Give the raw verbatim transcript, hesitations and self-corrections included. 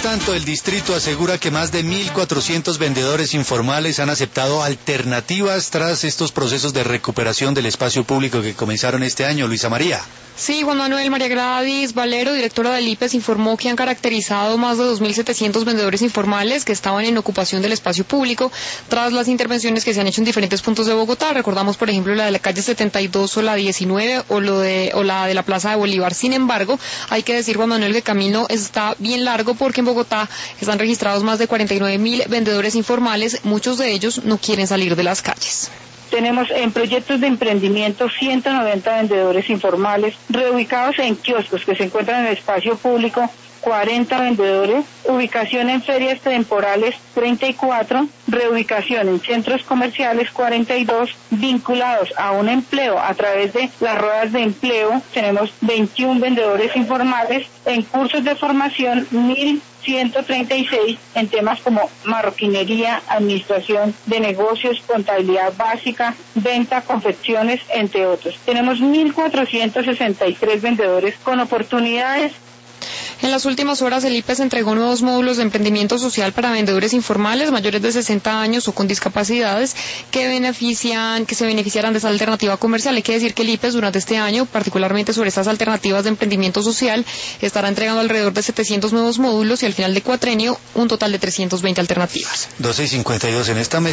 tanto, el distrito asegura que más de mil cuatrocientos vendedores informales han aceptado alternativas tras estos procesos de recuperación del espacio público que comenzaron este año. Luisa María. Sí, Juan Manuel. María Gladys Valero, directora del I P E S, informó que han caracterizado más de dos mil setecientos vendedores informales que estaban en ocupación del espacio público tras las intervenciones que se han hecho en diferentes puntos de Bogotá. Recordamos, por ejemplo, la de la calle setenta y dos o la diecinueve o, lo de, o la de la Plaza de Bolívar. Sin embargo, hay que decir, Juan Manuel, que el camino está bien largo porque en Bogotá están registrados más de cuarenta y nueve mil vendedores informales. Muchos de ellos no quieren salir de las calles. Tenemos en proyectos de emprendimiento ciento noventa vendedores informales reubicados en kioscos que se encuentran en el espacio público, cuarenta vendedores, ubicación en ferias temporales treinta y cuatro, reubicación en centros comerciales cuarenta y dos, vinculados a un empleo a través de las ruedas de empleo tenemos veintiún vendedores informales, en cursos de formación mil ciento treinta y seis en temas como marroquinería, administración de negocios, contabilidad básica, venta, confecciones, entre otros. Tenemos mil cuatrocientos sesenta y tres vendedores con oportunidades. En las últimas horas, el I P E S entregó nuevos módulos de emprendimiento social para vendedores informales mayores de sesenta años o con discapacidades que benefician, que se beneficiarán de esa alternativa comercial. Hay que decir que el I P E S durante este año, particularmente sobre estas alternativas de emprendimiento social, estará entregando alrededor de setecientos nuevos módulos y al final de cuatrenio un total de trescientas veinte alternativas. doce y cincuenta y dos en esta mesa.